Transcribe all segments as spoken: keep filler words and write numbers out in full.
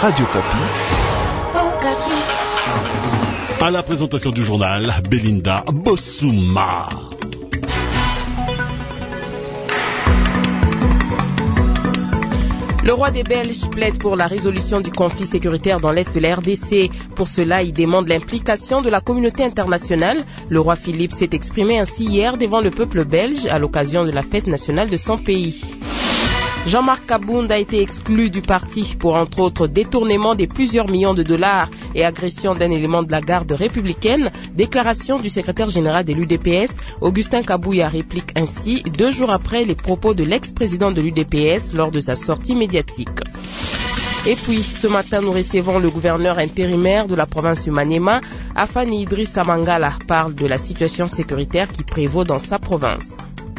Radio Kapi. À la présentation du journal, Belinda Bossouma. Le roi des Belges plaide pour la résolution du conflit sécuritaire dans l'Est de la R D C. Pour cela, il demande l'implication de la communauté internationale. Le roi Philippe s'est exprimé ainsi hier devant le peuple belge à l'occasion de la fête nationale de son pays. Jean-Marc Kabound a été exclu du parti pour, entre autres, détournement de plusieurs millions de dollars et agression d'un élément de la garde républicaine. Déclaration du secrétaire général de l'U D P S, Augustin Kabouya, réplique ainsi deux jours après les propos de l'ex-président de l'U D P S lors de sa sortie médiatique. Et puis, ce matin, nous recevons le gouverneur intérimaire de la province du Maniema, Afani Idrissa Mangala, parle de la situation sécuritaire qui prévaut dans sa province.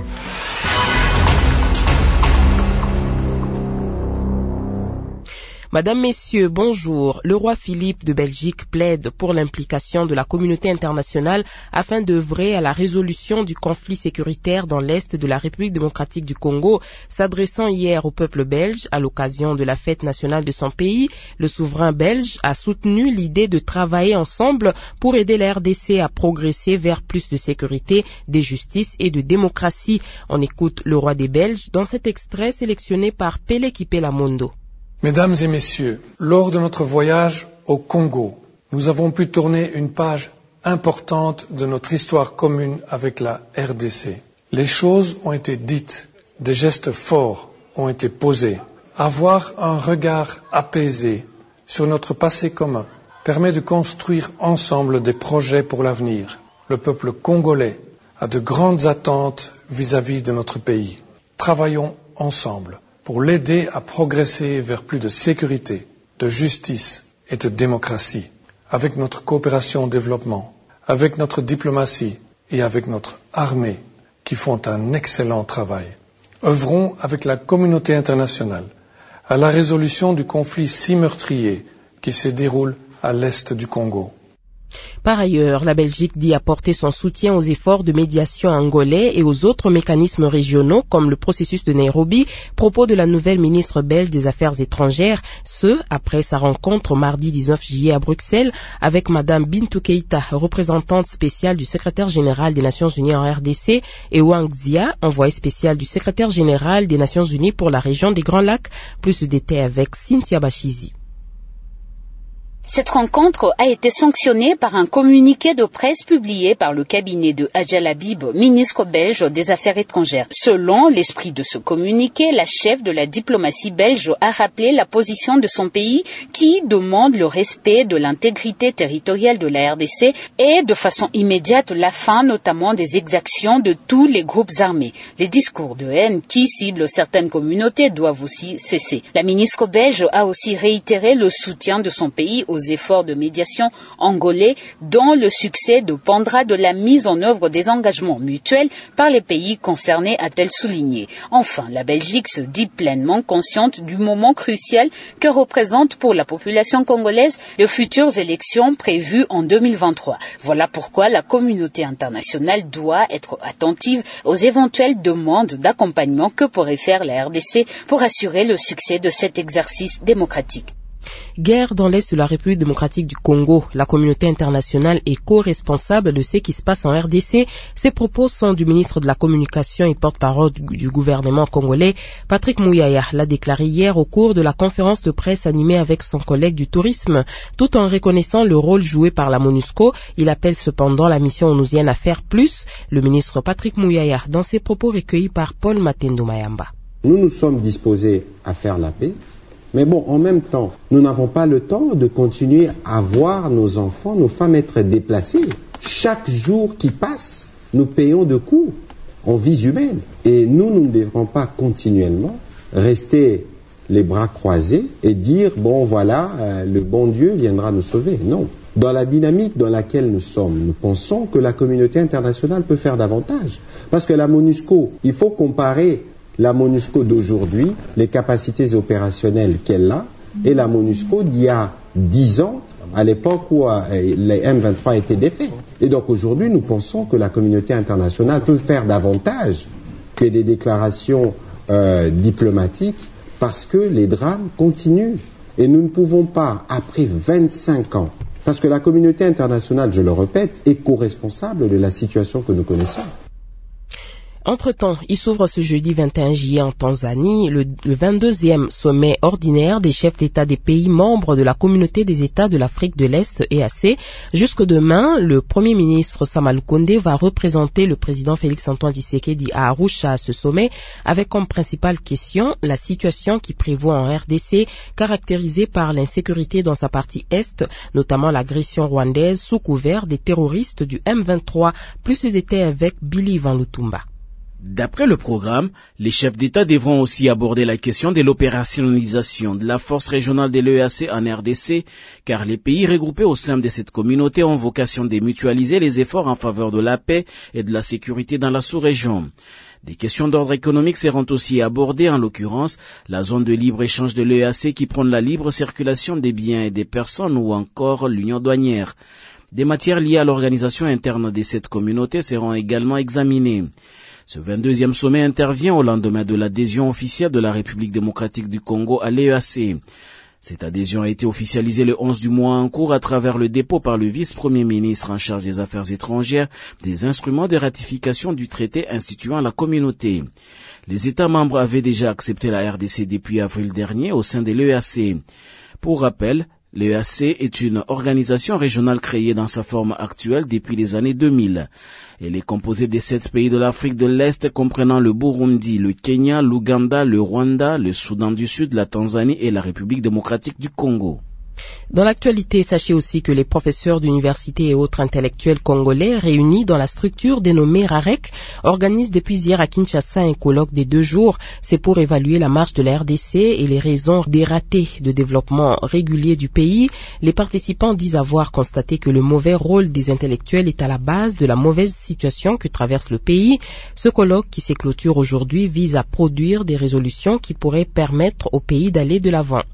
Madame, Messieurs, bonjour. Le roi Philippe de Belgique plaide pour l'implication de la communauté internationale afin d'œuvrer à la résolution du conflit sécuritaire dans l'Est de la République démocratique du Congo. S'adressant hier au peuple belge à l'occasion de la fête nationale de son pays, le souverain belge a soutenu l'idée de travailler ensemble pour aider la R D C à progresser vers plus de sécurité, de justice et de démocratie. On écoute le roi des Belges dans cet extrait sélectionné par Pele Kipelamondo. Mesdames et messieurs, lors de notre voyage au Congo, nous avons pu tourner une page importante de notre histoire commune avec la R D C. Les choses ont été dites, des gestes forts ont été posés. Avoir un regard apaisé sur notre passé commun permet de construire ensemble des projets pour l'avenir. Le peuple congolais a de grandes attentes vis-à-vis de notre pays. Travaillons ensemble pour l'aider à progresser vers plus de sécurité, de justice et de démocratie, avec notre coopération au développement, avec notre diplomatie et avec notre armée, qui font un excellent travail. Œuvrons avec la communauté internationale à la résolution du conflit si meurtrier qui se déroule à l'est du Congo. Par ailleurs, la Belgique dit apporter son soutien aux efforts de médiation angolais et aux autres mécanismes régionaux comme le processus de Nairobi, propos de la nouvelle ministre belge des Affaires étrangères, ce, après sa rencontre mardi dix-neuf juillet à Bruxelles avec Madame Bintou Keïta, représentante spéciale du secrétaire général des Nations Unies en R D C, et Wang Zia, envoyé spécial du secrétaire général des Nations Unies pour la région des Grands Lacs. Plus de détails avec Cynthia Bachizi. Cette rencontre a été sanctionnée par un communiqué de presse publié par le cabinet de Adjal Habib, ministre belge des Affaires étrangères. Selon l'esprit de ce communiqué, la chef de la diplomatie belge a rappelé la position de son pays qui demande le respect de l'intégrité territoriale de la R D C et de façon immédiate la fin notamment des exactions de tous les groupes armés. Les discours de haine qui ciblent certaines communautés doivent aussi cesser. La ministre belge a aussi réitéré le soutien de son pays aux efforts de médiation angolais dont le succès dépendra de la mise en œuvre des engagements mutuels par les pays concernés, a-t-elle souligné. Enfin, la Belgique se dit pleinement consciente du moment crucial que représentent pour la population congolaise les futures élections prévues en deux mille vingt-trois. Voilà pourquoi la communauté internationale doit être attentive aux éventuelles demandes d'accompagnement que pourrait faire la R D C pour assurer le succès de cet exercice démocratique. Guerre dans l'Est de la République démocratique du Congo. La communauté internationale est co-responsable de ce qui se passe en R D C. Ces propos sont du ministre de la Communication et porte-parole du gouvernement congolais. Patrick Mouyaya l'a déclaré hier au cours de la conférence de presse animée avec son collègue du tourisme. Tout en reconnaissant le rôle joué par la MONUSCO, il appelle cependant la mission onusienne à faire plus. Le ministre Patrick Mouyaya, dans ses propos recueillis par Paul Matendo Mayamba. Nous nous sommes disposés à faire la paix. Mais bon, en même temps, nous n'avons pas le temps de continuer à voir nos enfants, nos femmes être déplacées. Chaque jour qui passe, nous payons de coups en vies humaines. Et nous, nous ne devrons pas continuellement rester les bras croisés et dire, bon voilà, euh, le bon Dieu viendra nous sauver. Non. Dans la dynamique dans laquelle nous sommes, nous pensons que la communauté internationale peut faire davantage. Parce que la MONUSCO, il faut comparer la MONUSCO d'aujourd'hui, les capacités opérationnelles qu'elle a, et la MONUSCO d'il y a dix ans, à l'époque où euh, les M vingt-trois étaient défaits. Et donc aujourd'hui, nous pensons que la communauté internationale peut faire davantage que des déclarations euh, diplomatiques, parce que les drames continuent Et nous ne pouvons pas, après vingt-cinq ans, parce que la communauté internationale, je le répète, est co-responsable de la situation que nous connaissons. Entre-temps, il s'ouvre ce jeudi vingt et un juillet en Tanzanie le, le vingt-deuxième sommet ordinaire des chefs d'État des pays membres de la Communauté des États de l'Afrique de l'Est, E A C. Jusque demain, le Premier ministre Sama Lukonde va représenter le président Félix-Antoine Tshisekedi à Arusha à ce sommet, avec comme principale question la situation qui prévaut en R D C, caractérisée par l'insécurité dans sa partie Est, notamment l'agression rwandaise sous couvert des terroristes du M vingt-trois. Plus de détails avec Billy Van Lutumba. D'après le programme, les chefs d'État devront aussi aborder la question de l'opérationnalisation de la force régionale de l'E A C en R D C, car les pays regroupés au sein de cette communauté ont vocation de mutualiser les efforts en faveur de la paix et de la sécurité dans la sous-région. Des questions d'ordre économique seront aussi abordées, en l'occurrence la zone de libre-échange de l'E A C qui prône la libre circulation des biens et des personnes ou encore l'union douanière. Des matières liées à l'organisation interne de cette communauté seront également examinées. Ce vingt-deuxième sommet intervient au lendemain de l'adhésion officielle de la République démocratique du Congo à l'E A C. Cette adhésion a été officialisée le onze du mois en cours à travers le dépôt par le vice-premier ministre en charge des affaires étrangères des instruments de ratification du traité instituant la communauté. Les États membres avaient déjà accepté la R D C depuis avril dernier au sein de l'E A C. Pour rappel, l'E A C est une organisation régionale créée dans sa forme actuelle depuis les années deux mille. Elle est composée de sept pays de l'Afrique de l'Est comprenant le Burundi, le Kenya, l'Ouganda, le Rwanda, le Soudan du Sud, la Tanzanie et la République démocratique du Congo. Dans l'actualité, sachez aussi que les professeurs d'université et autres intellectuels congolais réunis dans la structure dénommée RAREC organisent depuis hier à Kinshasa un colloque des deux jours. C'est pour évaluer la marche de la R D C et les raisons des ratés de développement régulier du pays. Les participants disent avoir constaté que le mauvais rôle des intellectuels est à la base de la mauvaise situation que traverse le pays. Ce colloque qui s'éclôture aujourd'hui vise à produire des résolutions qui pourraient permettre au pays d'aller de l'avant.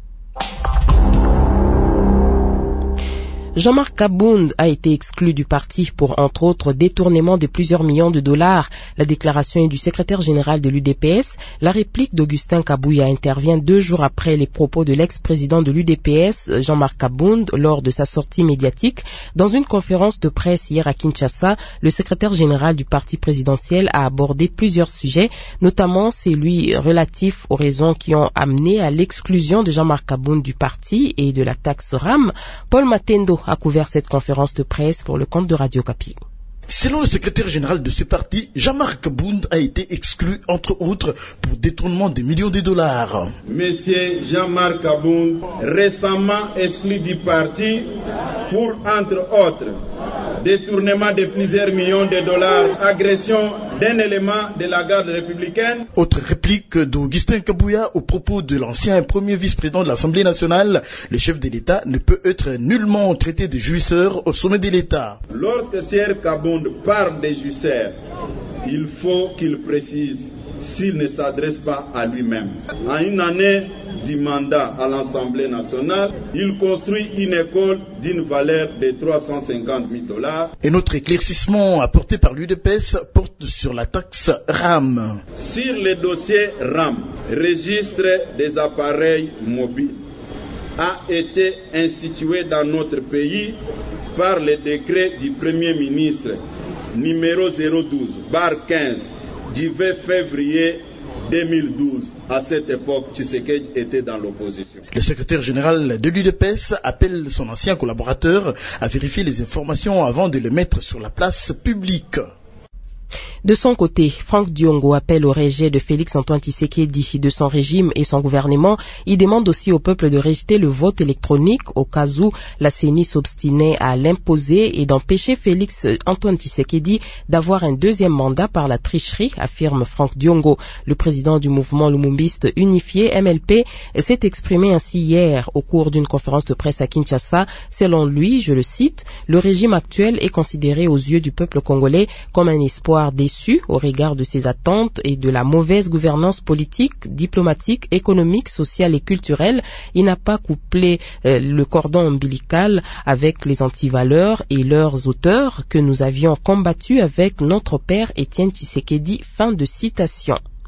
Jean-Marc Kabound a été exclu du parti pour, entre autres, détournement de plusieurs millions de dollars. La déclaration est du secrétaire général de l'U D P S. La réplique d'Augustin Kabouya intervient deux jours après les propos de l'ex-président de l'U D P S, Jean-Marc Kabound, lors de sa sortie médiatique. Dans une conférence de presse hier à Kinshasa, le secrétaire général du parti présidentiel a abordé plusieurs sujets, notamment celui relatif aux raisons qui ont amené à l'exclusion de Jean-Marc Kabound du parti et de la taxe R A M. Paul Matendo a couvert cette conférence de presse pour le compte de Radio Kapi. Selon le secrétaire général de ce parti, Jean-Marc Kabound a été exclu, entre autres, pour détournement de millions de dollars. Monsieur Jean-Marc Kabound, récemment exclu du parti pour, entre autres, détournement de plusieurs millions de dollars, agression d'un élément de la garde républicaine. Autre réplique d'Augustin Kabouya au propos de l'ancien premier vice-président de l'Assemblée nationale. Le chef de l'État ne peut être nullement traité de jouisseur au sommet de l'État. Lorsque Sir Kabound parle des jouisseurs, il faut qu'il précise s'il ne s'adresse pas à lui-même. En une année du mandat à l'Assemblée nationale, il construit une école d'une valeur de trois cent cinquante mille dollars. Et notre éclaircissement apporté par l'U D P S porte sur la taxe R A M. Sur le dossier R A M, registre des appareils mobiles, a été institué dans notre pays par le décret du Premier ministre numéro zéro douze barre quinze du vingt février deux mille douze. À cette époque, Tshisekedi était dans l'opposition. Le secrétaire général de l'U D P S appelle son ancien collaborateur à vérifier les informations avant de les mettre sur la place publique. De son côté, Franck Diongo appelle au rejet de Félix-Antoine Tshisekedi de son régime et son gouvernement. Il demande aussi au peuple de rejeter le vote électronique au cas où la C E N I s'obstinait à l'imposer et d'empêcher Félix-Antoine Tshisekedi d'avoir un deuxième mandat par la tricherie, affirme Franck Diongo. Le président du mouvement lumumbiste unifié M L P s'est exprimé ainsi hier au cours d'une conférence de presse à Kinshasa. Selon lui, je le cite, le régime actuel est considéré aux yeux du peuple congolais comme un espoir déçu au regard de ses attentes et de la mauvaise gouvernance politique, diplomatique, économique, sociale et culturelle. Il n'a pas couplé euh, le cordon ombilical avec les antivaleurs et leurs auteurs que nous avions combattus avec notre père Étienne Tshisekedi. Fin de citation.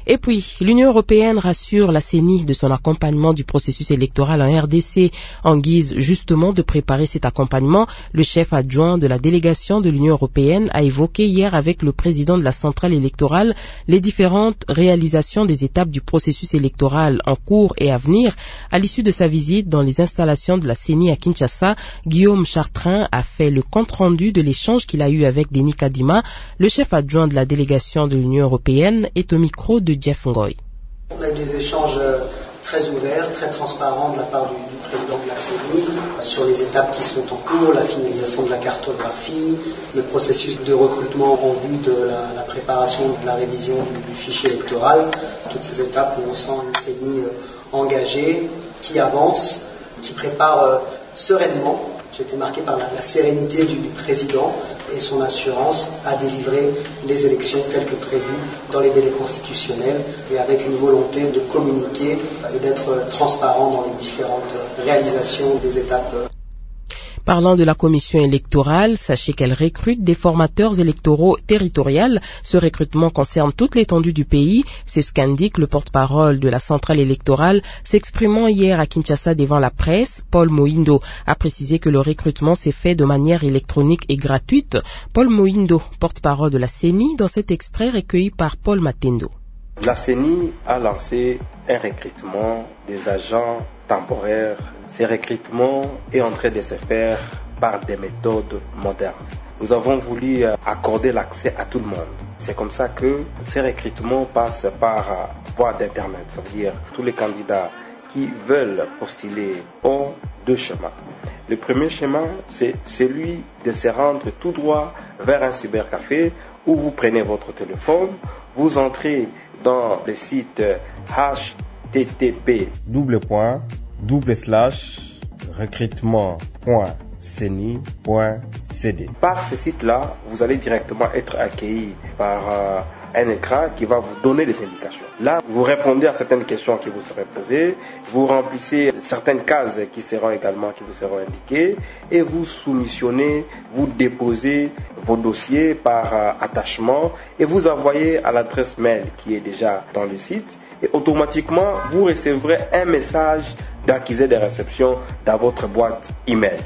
Et puis, l'Union européenne rassure la C E N I de son accompagnement du processus électoral en R D C. En guise justement de préparer cet accompagnement, le chef adjoint de la délégation de l'Union européenne a évoqué hier avec le président de la centrale électorale les différentes réalisations des étapes du processus électoral en cours et à venir. À l'issue de sa visite dans les installations de la C E N I à Kinshasa, Guillaume Chartrain a fait le compte-rendu de l'échange qu'il a eu avec Denis Kadima. Le chef adjoint de la délégation de l'Union européenne est au micro de Jeff Ngoy. On a eu des échanges très ouverts, très transparents de la part du, du président de la C E N I sur les étapes qui sont en cours, la finalisation de la cartographie, le processus de recrutement en vue de la, la préparation de la révision du, du fichier électoral. Toutes ces étapes où on sent une C E N I engagée, qui avance, qui prépare euh, sereinement. J'ai été marqué par la, la sérénité du, du président et son assurance à délivrer les élections telles que prévues dans les délais constitutionnels et avec une volonté de communiquer et d'être transparent dans les différentes réalisations des étapes. Parlant de la commission électorale, sachez qu'elle recrute des formateurs électoraux territoriaux. Ce recrutement concerne toute l'étendue du pays. C'est ce qu'indique le porte-parole de la centrale électorale, s'exprimant hier à Kinshasa devant la presse. Paul Mohindo a précisé que le recrutement s'est fait de manière électronique et gratuite. Paul Mohindo, porte-parole de la C E N I, dans cet extrait recueilli par Paul Matendo. La C E N I a lancé un recrutement des agents temporaires. Ce recrutement est en train de se faire par des méthodes modernes. Nous avons voulu accorder l'accès à tout le monde. C'est comme ça que ces recrutements passent par voie d'Internet. Ça veut dire tous les candidats qui veulent postuler ont deux chemins. Le premier chemin, c'est celui de se rendre tout droit vers un cybercafé où vous prenez votre téléphone, vous entrez dans le site H T T P double point double slash recrutement point C E N I point C D. Par ce site-là, vous allez directement être accueilli par euh, un écran qui va vous donner des indications. Là, vous répondez à certaines questions qui vous seraient posées, vous remplissez certaines cases qui seront également qui vous seront indiquées et vous soumissionnez, vous déposez vos dossiers par euh, attachement et vous envoyez à l'adresse mail qui est déjà dans le site et automatiquement vous recevrez un message d'accusé de réception dans votre boîte email.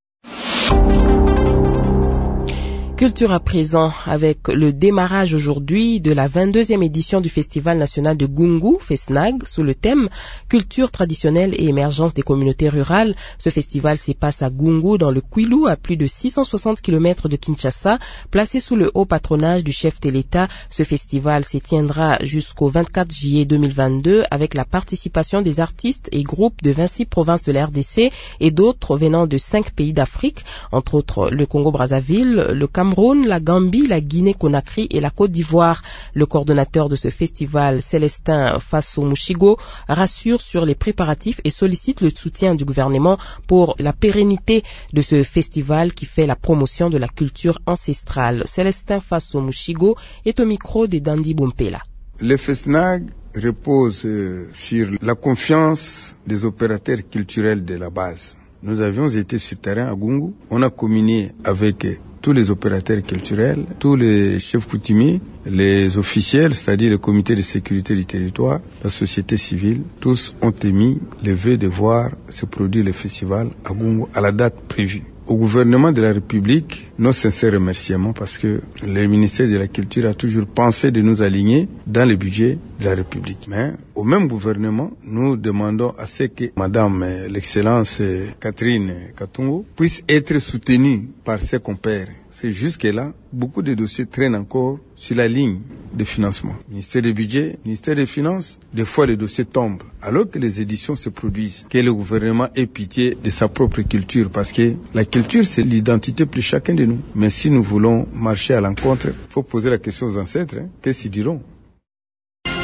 Culture à présent, avec le démarrage aujourd'hui de la vingt-deuxième édition du Festival national de Gungu, FESNAG, sous le thème Culture traditionnelle et émergence des communautés rurales. Ce festival se passe à Gungu, dans le Kwilu, à plus de six cent soixante kilomètres de Kinshasa. Placé sous le haut patronage du chef de l'État, ce festival se tiendra jusqu'au vingt-quatre juillet deux mille vingt-deux avec la participation des artistes et groupes de vingt-six provinces de la R D C et d'autres venant de cinq pays d'Afrique, entre autres le Congo-Brazzaville, le Cameroun, la Gambie, la Guinée-Conakry et la Côte d'Ivoire. Le coordonnateur de ce festival, Célestin Fasso-Mouchigo, rassure sur les préparatifs et sollicite le soutien du gouvernement pour la pérennité de ce festival qui fait la promotion de la culture ancestrale. Célestin Fasso-Mouchigo est au micro de Dandy Bompela. Le FESNAG repose sur la confiance des opérateurs culturels de la base. Nous avions été sur terrain à Gungu, on a communié avec tous les opérateurs culturels, tous les chefs coutumiers, les officiels, c'est-à-dire le comité de sécurité du territoire, la société civile, tous ont émis le vœu de voir se produire le festival à Gungu à la date prévue. Au gouvernement de la République, nos sincères remerciements parce que le ministère de la Culture a toujours pensé de nous aligner dans le budget de la République. Mais au même gouvernement, nous demandons à ce que Madame l'Excellence Catherine Katungo puisse être soutenue par ses compères. C'est jusque-là, beaucoup de dossiers traînent encore sur la ligne de financement. Ministère du Budget, ministère des Finances, des fois les dossiers tombent. Alors que les éditions se produisent, que le gouvernement ait pitié de sa propre culture, parce que la culture, c'est l'identité pour chacun de nous. Mais si nous voulons marcher à l'encontre, il faut poser la question aux ancêtres, hein, qu'est-ce qu'ils diront?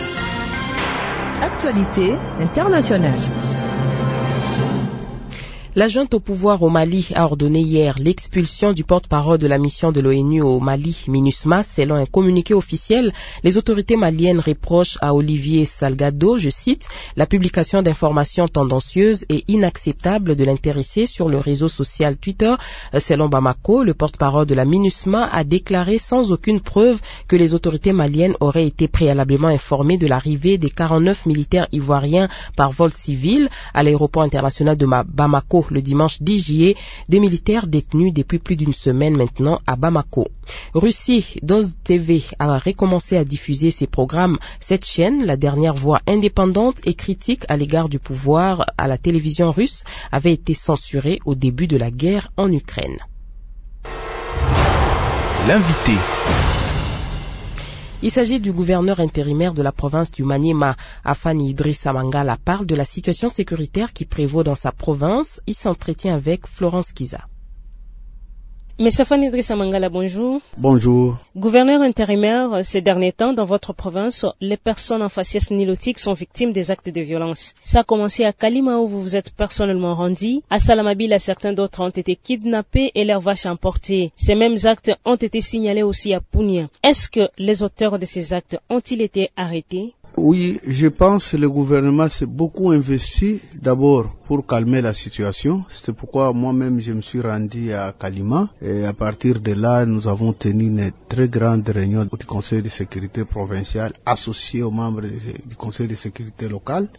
Actualité internationale. La junte au pouvoir au Mali a ordonné hier l'expulsion du porte-parole de la mission de l'ONU au Mali, MINUSMA. Selon un communiqué officiel, les autorités maliennes reprochent à Olivier Salgado, je cite, la publication d'informations tendancieuses et inacceptables de l'intéressé sur le réseau social Twitter. Selon Bamako, le porte-parole de la MINUSMA a déclaré sans aucune preuve que les autorités maliennes auraient été préalablement informées de l'arrivée des quarante-neuf militaires ivoiriens par vol civil à l'aéroport international de Bamako le dimanche dix juillet, des militaires détenus depuis plus d'une semaine maintenant à Bamako. Russie, Doz T V a recommencé à diffuser ses programmes. Cette chaîne, la dernière voix indépendante et critique à l'égard du pouvoir à la télévision russe, avait été censurée au début de la guerre en Ukraine. L'invité. Il s'agit du gouverneur intérimaire de la province du Maniema. Afani Idrissa Mangala parle de la situation sécuritaire qui prévaut dans sa province. Il s'entretient avec Florence Kiza. Monsieur Afani Idrissa Mangala, bonjour. Bonjour. Gouverneur intérimaire, ces derniers temps, dans votre province, les personnes en faciès nilotique sont victimes des actes de violence. Ça a commencé à Kalima où vous vous êtes personnellement rendu. À Salamabila, certains d'autres ont été kidnappés et leurs vaches emportées. Ces mêmes actes ont été signalés aussi à Pounia. Est-ce que les auteurs de ces actes ont-ils été arrêtés? Oui, je pense que le gouvernement s'est beaucoup investi d'abord pour calmer la situation. C'est pourquoi moi-même je me suis rendu à Kalima et à partir de là nous avons tenu une très grande réunion du Conseil de sécurité provincial associé aux membres du Conseil de sécurité local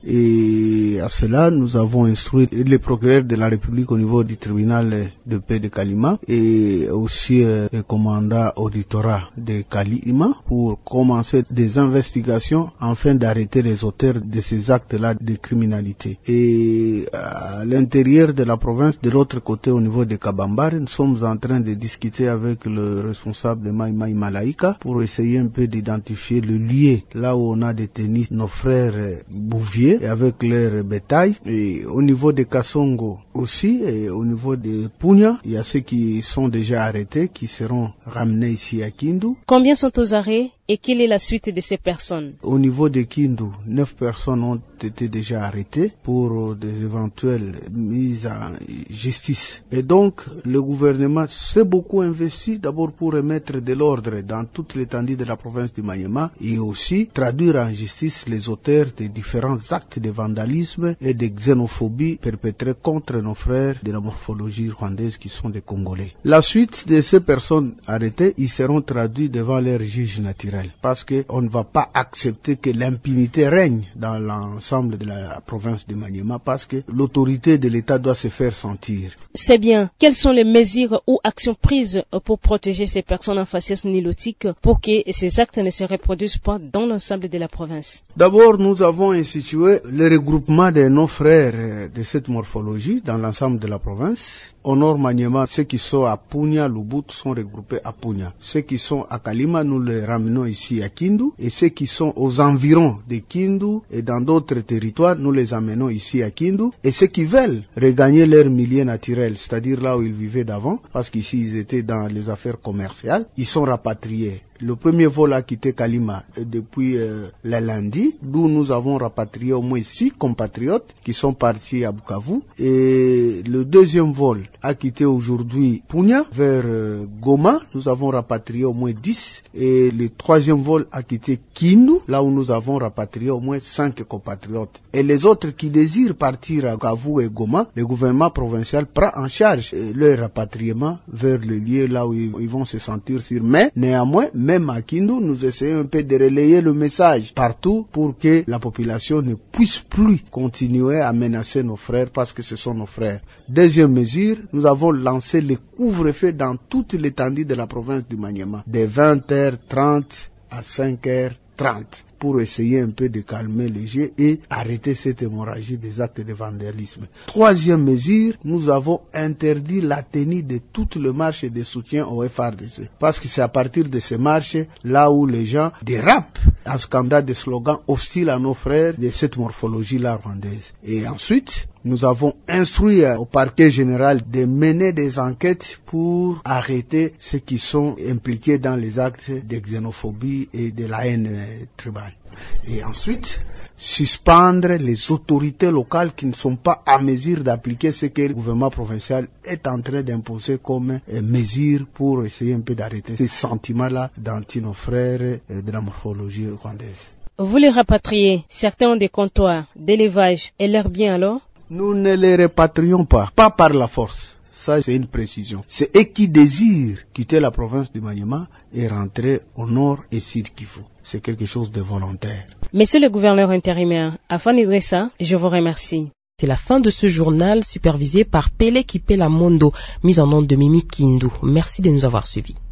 et à cela nous avons instruit les procureurs de la République au niveau du tribunal de paix de Kalima et aussi le commandant auditorat de Kalima pour commencer des investigations afin d'arrêter les auteurs de ces actes-là de criminalité. Et à l'intérieur de la province, de l'autre côté, au niveau de Kabambar, nous sommes en train de discuter avec le responsable de Maï Maï Malaïka pour essayer un peu d'identifier le lieu là où on a détenu nos frères Bouvier et avec leur bétail. Et au niveau de Kassongo aussi, et au niveau de Pounia, il y a ceux qui sont déjà arrêtés, qui seront ramenés ici à Kindu. Combien sont aux arrêts? Et quelle est la suite de ces personnes? Au niveau de Kindu, neuf personnes ont été déjà arrêtées pour des éventuelles mises en justice. Et donc, le gouvernement s'est beaucoup investi d'abord pour remettre de l'ordre dans toute l'étendue de la province du Maniema et aussi traduire en justice les auteurs des différents actes de vandalisme et de xénophobie perpétrés contre nos frères de la morphologie rwandaise qui sont des Congolais. La suite de ces personnes arrêtées, ils seront traduits devant leurs juges naturels. Parce qu'on ne va pas accepter que l'impunité règne dans l'ensemble de la province de Maniema parce que l'autorité de l'État doit se faire sentir. C'est bien. Quelles sont les mesures ou actions prises pour protéger ces personnes en faciès nilotique pour que ces actes ne se reproduisent pas dans l'ensemble de la province? D'abord, nous avons institué le regroupement de nos frères de cette morphologie dans l'ensemble de la province. Au nord Maniema, ceux qui sont à Pounia, Lubut sont regroupés à Pounia. Ceux qui sont à Kalima, nous les ramenons ici à Kindu. Et ceux qui sont aux environs de Kindu et dans d'autres territoires, nous les amenons ici à Kindu. Et ceux qui veulent regagner leur milieu naturel, c'est-à-dire là où ils vivaient d'avant, parce qu'ici ils étaient dans les affaires commerciales, ils sont rapatriés. Le premier vol a quitté Kalima depuis euh, le lundi, d'où nous avons rapatrié au moins six compatriotes qui sont partis à Bukavu. Et le deuxième vol a quitté aujourd'hui Pounia vers euh, Goma. Nous avons rapatrié au moins dix. Et le troisième vol a quitté Kindu, là où nous avons rapatrié au moins cinq compatriotes. Et les autres qui désirent partir à Bukavu et Goma, le gouvernement provincial prend en charge leur rapatriement vers le lieu là où ils, ils vont se sentir sûrs. Mais néanmoins, même à Kindu, nous essayons un peu de relayer le message partout pour que la population ne puisse plus continuer à menacer nos frères parce que ce sont nos frères. Deuxième mesure, nous avons lancé le couvre-feu dans toute l'étendue de la province du Maniema, de vingt heures trente à cinq heures trente. Pour essayer un peu de calmer les jeux et arrêter cette hémorragie des actes de vandalisme. Troisième mesure, nous avons interdit la tenue de toutes les marches de soutien au F R D C. Parce que c'est à partir de ces marches, là où les gens dérapent en scandant des slogans hostiles à nos frères de cette morphologie-là rwandaise. Et ensuite, nous avons instruit au parquet général de mener des enquêtes pour arrêter ceux qui sont impliqués dans les actes de xénophobie et de la haine tribale. Et ensuite, suspendre les autorités locales qui ne sont pas à mesure d'appliquer ce que le gouvernement provincial est en train d'imposer comme euh, mesure pour essayer un peu d'arrêter ces sentiments-là d'anti nos frères euh, de la morphologie rwandaise. Vous les rapatriez, certains ont des comptoirs, d'élevage, et leurs biens alors? Nous ne les répatrions pas, pas par la force. Ça, c'est une précision. C'est eux qui désirent quitter la province du Maniema et rentrer au nord et sud Kivu. C'est quelque chose de volontaire. Monsieur le gouverneur intérimaire, Afan Idrissa, je vous remercie. C'est la fin de ce journal supervisé par Pele Kipela Mondo, mise en onde de Mimi Kindu. Merci de nous avoir suivis.